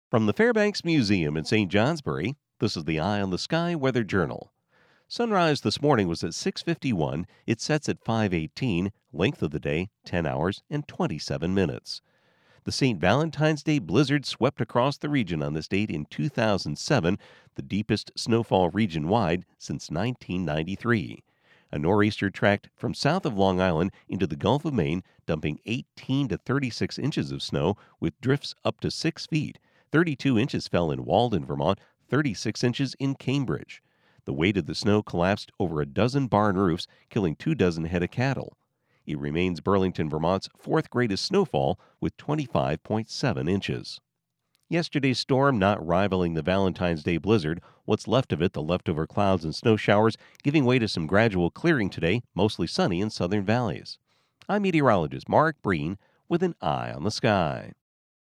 From the Fairbanks Museum in St. Johnsbury, this is the Eye on the Sky Weather Journal. Sunrise this morning was at 6:51. It sets at 5:18. Length of the day 10 hours and 27 minutes. The St. Valentine's Day blizzard swept across the region on this date in 2007, the deepest snowfall region-wide since 1993. A nor'easter tracked from south of Long Island into the Gulf of Maine, dumping 18 to 36 inches of snow with drifts up to 6 feet. 32 inches fell in Walden, Vermont, 36 inches in Cambridge. The weight of the snow collapsed over a dozen barn roofs, killing 24 head of cattle. It remains Burlington, Vermont's fourth greatest snowfall with 25.7 inches. Yesterday's storm not rivaling the Valentine's Day blizzard. What's left of it, the leftover clouds and snow showers, giving way to some gradual clearing today, mostly sunny in southern valleys. I'm meteorologist Mark Breen with an Eye on the Sky.